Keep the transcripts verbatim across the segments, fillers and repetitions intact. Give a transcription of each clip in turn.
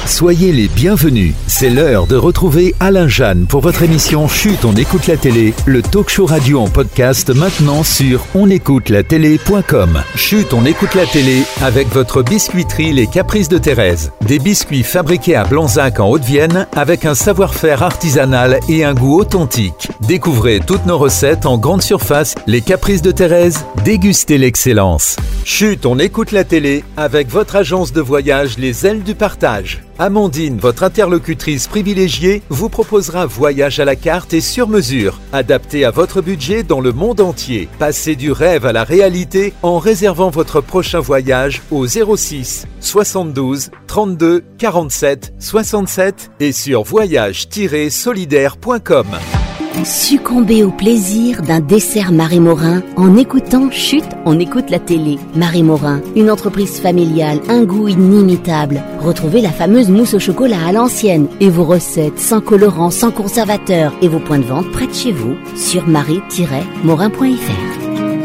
Soyez les bienvenus. C'est l'heure de retrouver Alain Jeanne pour votre émission Chut, on écoute la télé, le talk show radio en podcast maintenant sur on écoute la télé point com. Chut, on écoute la télé avec votre biscuiterie Les Caprices de Thérèse. Des biscuits fabriqués à Blanzac en Haute-Vienne avec un savoir-faire artisanal et un goût authentique. Découvrez toutes nos recettes en grande surface. Les Caprices de Thérèse, dégustez l'excellence. Chut, on écoute la télé avec votre agence de voyage Les Ailes du Partage. Amandine, votre interlocutrice privilégiée, vous proposera voyage à la carte et sur mesure, adapté à votre budget dans le monde entier. Passez du rêve à la réalité en réservant votre prochain voyage au zéro six soixante-douze trente-deux quarante-sept soixante-sept et sur voyage tiret solidaire point com. Succombez au plaisir d'un dessert Marie Morin en écoutant Chut, on écoute la télé. Marie Morin, une entreprise familiale, un goût inimitable. Retrouvez la fameuse mousse au chocolat à l'ancienne et vos recettes sans colorant, sans conservateur et vos points de vente près de chez vous sur marie tiret morin point f r.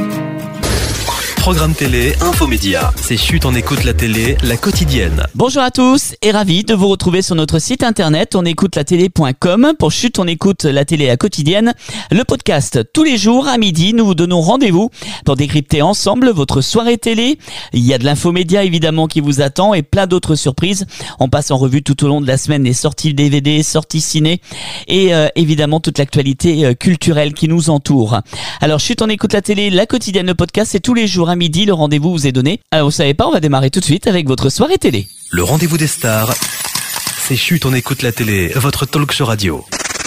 Programme télé, infomédia. C'est Chut, on écoute la télé, la quotidienne. Bonjour à tous et ravi de vous retrouver sur notre site internet on écoute la télé point com pour Chut, on écoute la télé, la quotidienne. Le podcast, tous les jours à midi, nous vous donnons rendez-vous pour décrypter ensemble votre soirée télé. Il y a de l'infomédia évidemment qui vous attend et plein d'autres surprises. On passe en revue tout au long de la semaine les sorties D V D, sorties ciné et euh, évidemment toute l'actualité euh, culturelle qui nous entoure. Alors Chut, on écoute la télé, la quotidienne, le podcast, c'est tous les jours à midi, le rendez-vous vous est donné. Alors vous savez pas, on va démarrer tout de suite avec votre soirée télé. Le rendez-vous des stars, c'est Chut, on écoute la télé, votre talk show radio.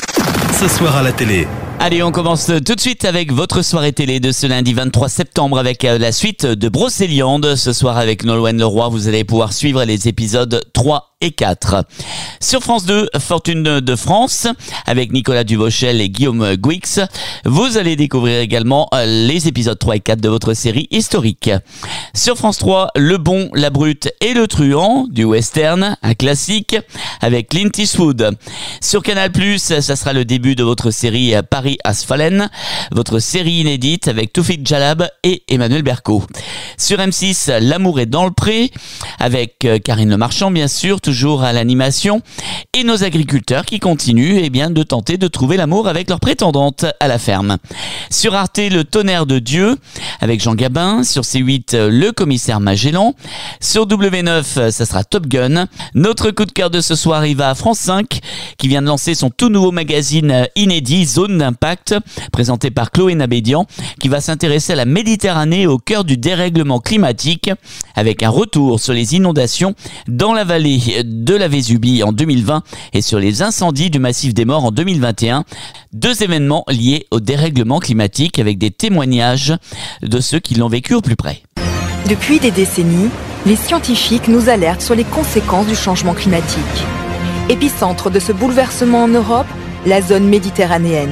Ce soir à la télé. Allez, on commence tout de suite avec votre soirée télé de ce lundi vingt-trois septembre avec la suite de Brocéliande. Ce soir avec Nolwenn Leroy, vous allez pouvoir suivre les épisodes trois et quatre. Sur France deux, Fortune de France, avec Nicolas Duvauchel et Guillaume Gouix. Vous allez découvrir également les épisodes trois et quatre de votre série historique. Sur France trois, Le Bon, la Brute et le Truand, du western, un classique, avec Clint Eastwood. Sur Canal plus, ça sera le début de votre série Paris Has Fallen, votre série inédite avec Toufik Jalab et Emmanuel Berco. Sur M six, L'amour est dans le pré, avec Karine Le Marchand bien sûr, toujours à l'animation, et nos agriculteurs qui continuent eh bien, de tenter de trouver l'amour avec leur prétendante à la ferme. Sur Arte, Le Tonnerre de Dieu, avec Jean Gabin. Sur C huit, Le Commissaire Magellan. Sur W neuf, ça sera Top Gun. Notre coup de cœur de ce soir, il va à France cinq, qui vient de lancer son tout nouveau magazine inédit, Zone d'impact, présenté par Chloé Nabédian, qui va s'intéresser à la Méditerranée au cœur du dérèglement climatique, avec un retour sur les inondations dans la vallée de la Vésubie en deux mille vingt et sur les incendies du Massif des Morts en deux mille vingt et un. Deux événements liés au dérèglement climatique avec des témoignages de ceux qui l'ont vécu au plus près. Depuis des décennies, les scientifiques nous alertent sur les conséquences du changement climatique. Épicentre de ce bouleversement en Europe, la zone méditerranéenne.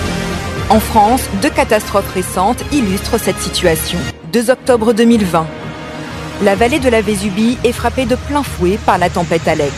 En France, deux catastrophes récentes illustrent cette situation. deux octobre deux mille vingt. La vallée de la Vésubie est frappée de plein fouet par la tempête Alex.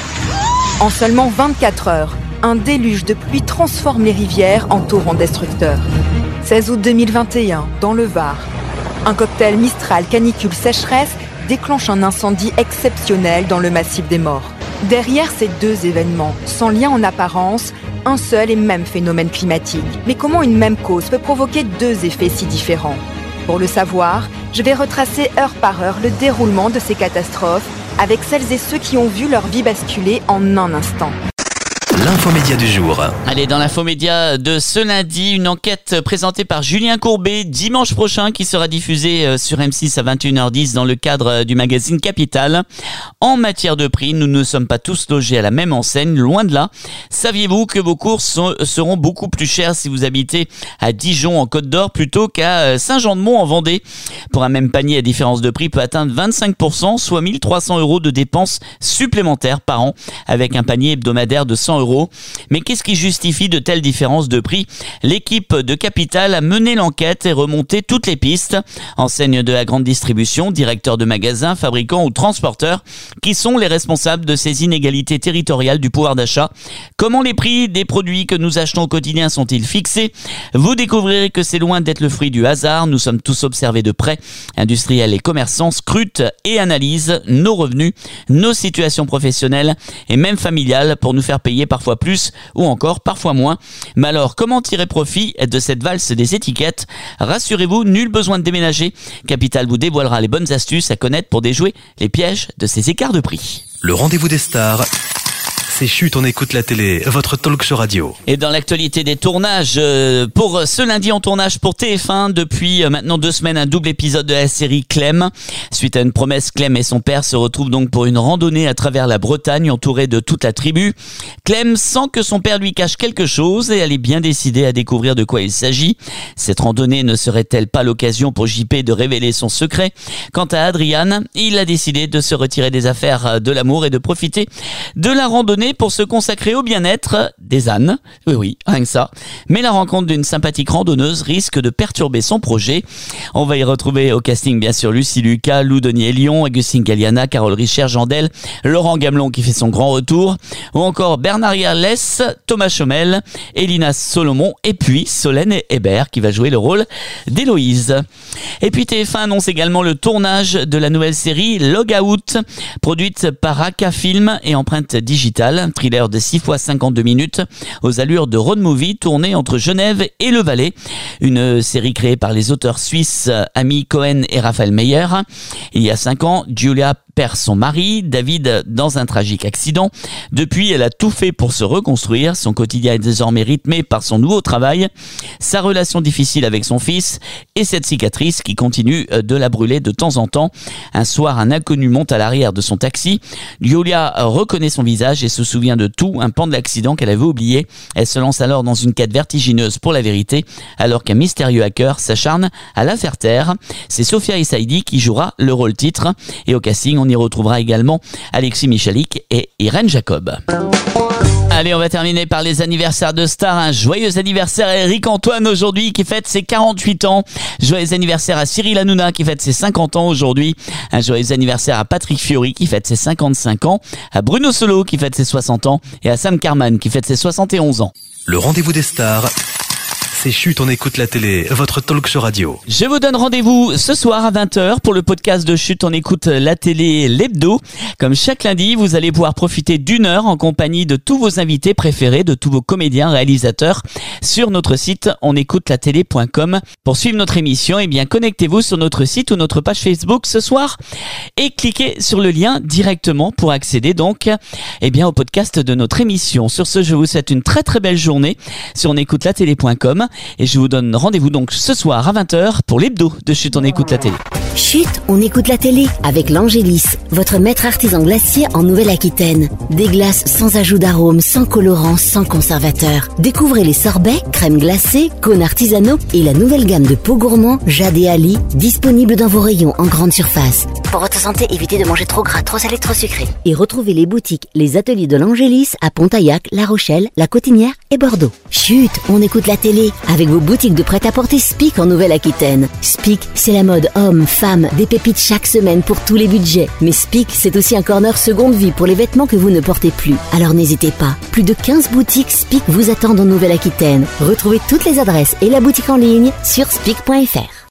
En seulement vingt-quatre heures, un déluge de pluie transforme les rivières en torrents destructeurs. seize août deux mille vingt et un, dans le Var. Un cocktail Mistral canicule sécheresse déclenche un incendie exceptionnel dans le Massif des Morts. Derrière ces deux événements, sans lien en apparence, un seul et même phénomène climatique. Mais comment une même cause peut provoquer deux effets si différents ? Pour le savoir, je vais retracer heure par heure le déroulement de ces catastrophes avec celles et ceux qui ont vu leur vie basculer en un instant. L'infomédia du jour. Allez, dans l'infomédia de ce lundi, une enquête présentée par Julien Courbet dimanche prochain qui sera diffusée sur M six à vingt et une heures dix dans le cadre du magazine Capital. En matière de prix, nous ne sommes pas tous logés à la même enseigne, loin de là. Saviez-vous que vos courses sont, seront beaucoup plus chères si vous habitez à Dijon en Côte d'Or plutôt qu'à Saint-Jean-de-Mont en Vendée? Pour un même panier, la différence de prix peut atteindre vingt-cinq pour cent, soit mille trois cents euros de dépenses supplémentaires par an, avec un panier hebdomadaire de cent euros euros. Mais qu'est-ce qui justifie de telles différences de prix? L'équipe de Capital a mené l'enquête et remonté toutes les pistes. Enseignes de la grande distribution, directeurs de magasins, fabricants ou transporteurs, qui sont les responsables de ces inégalités territoriales du pouvoir d'achat? Comment les prix des produits que nous achetons au quotidien sont-ils fixés? Vous découvrirez que c'est loin d'être le fruit du hasard. Nous sommes tous observés de près. Industriels et commerçants scrutent et analysent nos revenus, nos situations professionnelles et même familiales pour nous faire payer parfois plus ou encore parfois moins. Mais alors, comment tirer profit de cette valse des étiquettes? Rassurez-vous, nul besoin de déménager. Capital vous dévoilera les bonnes astuces à connaître pour déjouer les pièges de ces écarts de prix. Le rendez-vous des stars, c'est Chut, on écoute la télé, votre talk show radio. Et dans l'actualité des tournages, euh, pour ce lundi en tournage pour T F un, depuis euh, maintenant deux semaines, un double épisode de la série Clem. Suite à une promesse, Clem et son père se retrouvent donc pour une randonnée à travers la Bretagne, entourée de toute la tribu. Clem sent que son père lui cache quelque chose et elle est bien décidée à découvrir de quoi il s'agit. Cette randonnée ne serait-elle pas l'occasion pour J P de révéler son secret? Quant à Adrian, il a décidé de se retirer des affaires de l'amour et de profiter de la randonnée pour se consacrer au bien-être des ânes. Oui, oui, rien que ça. Mais la rencontre d'une sympathique randonneuse risque de perturber son projet. On va y retrouver au casting, bien sûr, Lucie Lucas, Lou Denier-Lyon, Agustin Galliana, Carole Richer, Jandel, Laurent Gamelon qui fait son grand retour, ou encore Bernard Yerlès, Thomas Chomel, Elina Solomon, et puis Solène Hébert qui va jouer le rôle d'Héloïse. Et puis T F un annonce également le tournage de la nouvelle série Log Out, produite par Aka Film et empreinte digitale. Un thriller de six fois cinquante-deux minutes aux allures de road movie tourné entre Genève et le Valais. Une série créée par les auteurs suisses Amy Cohen et Raphaël Meyer. Il y a cinq ans, Julia perd son mari, David, dans un tragique accident. Depuis, elle a tout fait pour se reconstruire. Son quotidien est désormais rythmé par son nouveau travail, sa relation difficile avec son fils et cette cicatrice qui continue de la brûler de temps en temps. Un soir, un inconnu monte à l'arrière de son taxi. Julia reconnaît son visage et se souvient de tout, un pan de l'accident qu'elle avait oublié. Elle se lance alors dans une quête vertigineuse pour la vérité, alors qu'un mystérieux hacker s'acharne à la faire taire. C'est Sophia Essaidi qui jouera le rôle titre. Et au casting, on y retrouvera également Alexis Michalik et Irène Jacob. Allez, on va terminer par les anniversaires de stars. Un joyeux anniversaire à Eric Antoine aujourd'hui qui fête ses quarante-huit ans. Joyeux anniversaire à Cyril Hanouna qui fête ses cinquante ans aujourd'hui. Un joyeux anniversaire à Patrick Fiori qui fête ses cinquante-cinq ans. À Bruno Solo qui fête ses soixante ans. Et à Sam Carman qui fête ses soixante et onze ans. Le rendez-vous des stars, c'est Chut, on écoute la télé, votre talk show radio. Je vous donne rendez-vous ce soir à vingt heures pour le podcast de Chut, on écoute la télé, l'hebdo. Comme chaque lundi, vous allez pouvoir profiter d'une heure en compagnie de tous vos invités préférés, de tous vos comédiens, réalisateurs, sur notre site on écoute la télé point com. Pour suivre notre émission, eh bien, connectez-vous sur notre site ou notre page Facebook ce soir et cliquez sur le lien directement pour accéder donc, eh bien, au podcast de notre émission. Sur ce, je vous souhaite une très très belle journée sur on écoute la télé point com. Et je vous donne rendez-vous donc ce soir à vingt heures pour l'hebdo de Chut, on écoute la télé. Chut, on écoute la télé avec l'Angélis, votre maître artisan glacier en Nouvelle-Aquitaine. Des glaces sans ajout d'arôme, sans colorant, sans conservateur. Découvrez les sorbets, crèmes glacées, cônes artisanaux et la nouvelle gamme de pots gourmands Jade et Ali, disponible dans vos rayons en grande surface. Pour votre santé, évitez de manger trop gras, trop salé, trop sucré. Et retrouvez les boutiques, les ateliers de l'Angélis à Pontaillac, La Rochelle, La Cotinière et Bordeaux. Chut, on écoute la télé avec vos boutiques de prêt-à-porter Spic en Nouvelle-Aquitaine. Spic, c'est la mode homme, femme, des pépites chaque semaine pour tous les budgets. Mais Spic, c'est aussi un corner seconde vie pour les vêtements que vous ne portez plus. Alors n'hésitez pas, plus de quinze boutiques Spic vous attendent en Nouvelle-Aquitaine. Retrouvez toutes les adresses et la boutique en ligne sur spic point f r.